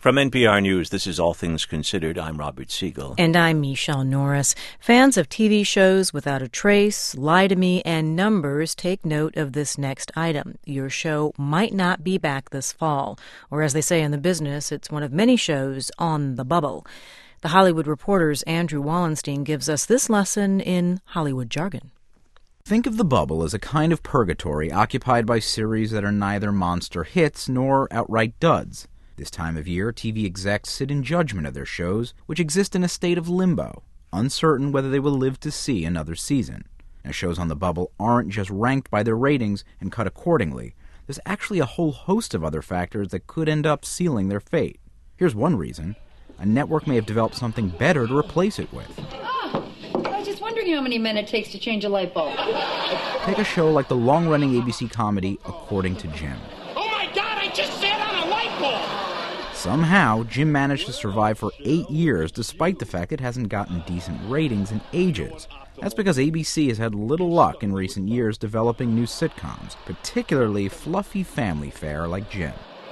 From NPR News, this is All Things Considered. I'm Robert Siegel. And I'm Michelle Norris. Fans of TV shows Without a Trace, Lie to Me, and Numbers take note of this next item. Your show might not be back this fall, or as they say in the business, it's one of many shows on the bubble. The Hollywood Reporter's Andrew Wallenstein gives us this lesson in Hollywood jargon. Think of the bubble as a kind of purgatory occupied by series that are neither monster hits nor outright duds. This time of year, TV execs sit in judgment of their shows, which exist in a state of limbo, uncertain whether they will live to see another season. Now, shows on the bubble aren't just ranked by their ratings and cut accordingly. There's actually a whole host of other factors that could end up sealing their fate. Here's one reason. A network may have developed something better to replace it with. Oh, I was just wondering how many men it takes to change a light bulb. Take a show like the long-running ABC comedy According to Jim. Oh my God, I just sat on a light bulb! Somehow, Jim managed to survive for 8 years despite the fact it hasn't gotten decent ratings in ages. That's because ABC has had little luck in recent years developing new sitcoms, particularly fluffy family fare like Jim.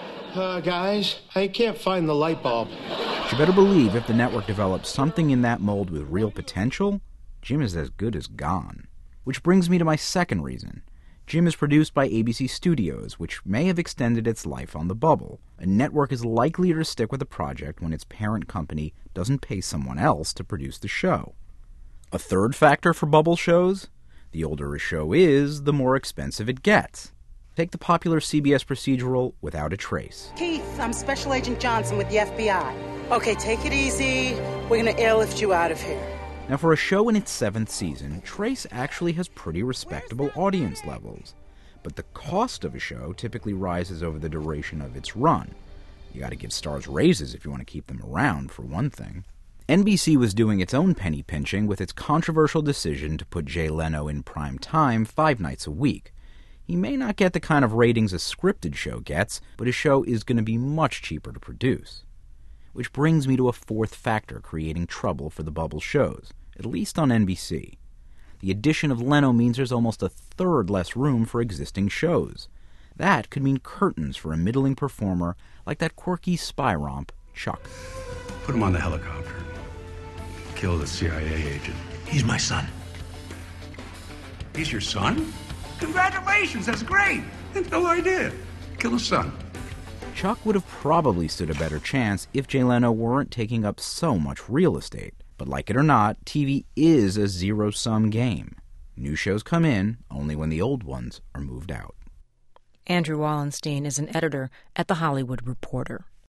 Guys, I can't find the light bulb. But you better believe if the network develops something in that mold with real potential, Jim is as good as gone. Which brings me to my second reason. Jim is produced by ABC Studios, which may have extended its life on the bubble. A network is likelier to stick with a project when its parent company doesn't pay someone else to produce the show. A third factor for bubble shows? The older a show is, the more expensive it gets. Take the popular CBS procedural Without a Trace. Keith, I'm Special Agent Johnson with the FBI. Okay, take it easy. We're going to airlift you out of here. Now, for a show in its 7th season, Trace actually has pretty respectable audience levels. But the cost of a show typically rises over the duration of its run. You gotta give stars raises if you want to keep them around, for one thing. NBC was doing its own penny pinching with its controversial decision to put Jay Leno in prime time 5 nights a week. He may not get the kind of ratings a scripted show gets, but his show is going to be much cheaper to produce. Which brings me to a fourth factor creating trouble for the bubble shows, at least on NBC. The addition of Leno means there's almost a third less room for existing shows. That could mean curtains for a middling performer like that quirky spy romp, Chuck. Put him on the helicopter. Kill the CIA agent. He's my son. He's your son? Congratulations, that's great. I had no idea. Kill his son. Chuck would have probably stood a better chance if Jay Leno weren't taking up so much real estate. But like it or not, TV is a zero-sum game. New shows come in only when the old ones are moved out. Andrew Wallenstein is an editor at The Hollywood Reporter.